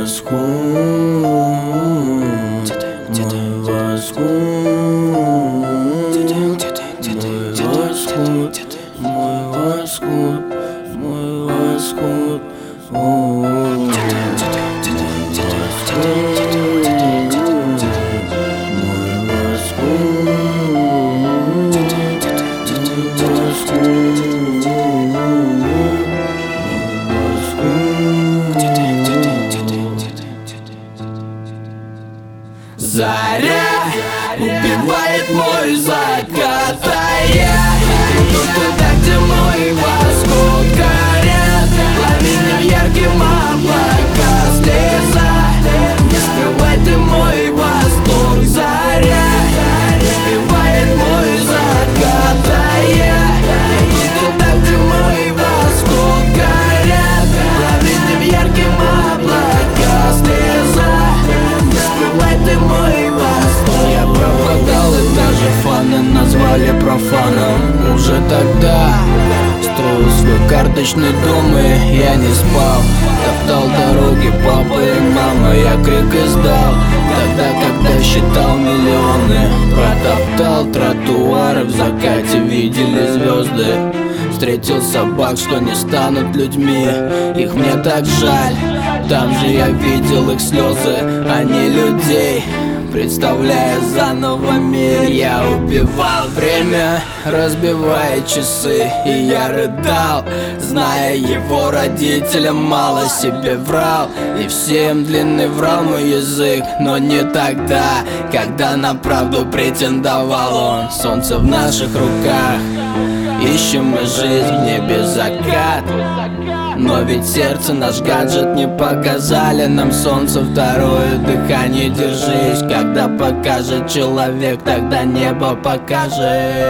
Заря убивает мой закат, а я иду туда, где мой восход горят. Лови меня в ярким облака слеза, не скрывай ты мой восторг. Заря убивает мой закат, а я иду туда, где мой восход горят. Лови меня в ярким облака слеза, не скрывай ты мой восторг. Я пропадал, и даже фаны назвали профаном. Уже тогда строил свой карточный дом, и я не спал. Топтал дороги папа и мама, я крик издал. Тогда, когда считал миллионы, протоптал тротуары, в закате видели звезды. Встретил собак, что не станут людьми, их мне так жаль. Там же я видел их слезы, а не людей. Представляя заново мир, я убивал время, разбивая часы. И я рыдал, зная его родителям, мало себе врал. И всем длинный врал мой язык, но не тогда, когда на правду претендовал он. Солнце в наших руках, ищем мы жизнь в небе закат. Но ведь сердце наш гаджет не показали нам солнце, второе дыхание. Держись, когда покажет человек, тогда небо покажет.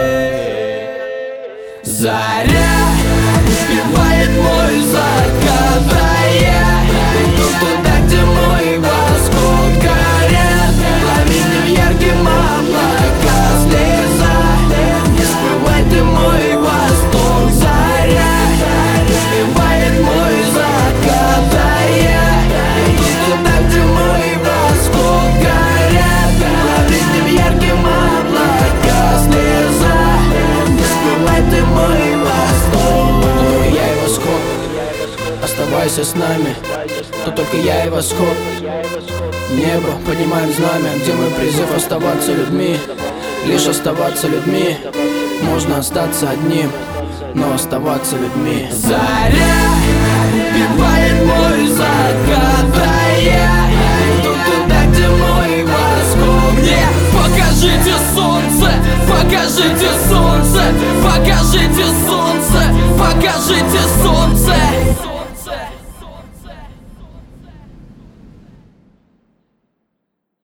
Заря убивает мой закат, а я иду туда, где мой восход горят. Лови меня в ярким облака слеза, не скрывай ты мой восторг. Заря убивает мой закат, а я иду туда, где мой восход горят. Лови меня в ярким облака слеза, не скрывай ты мой восторг. Я и восход, оставайся с нами, то только я и восход. Небо, поднимаем знамя, где мой призыв оставаться людьми. Лишь оставаться людьми, можно остаться одним, но оставаться людьми. Заря убивает мой закат, а я иду туда, где мой восход. Мне покажите солнце, покажите солнце,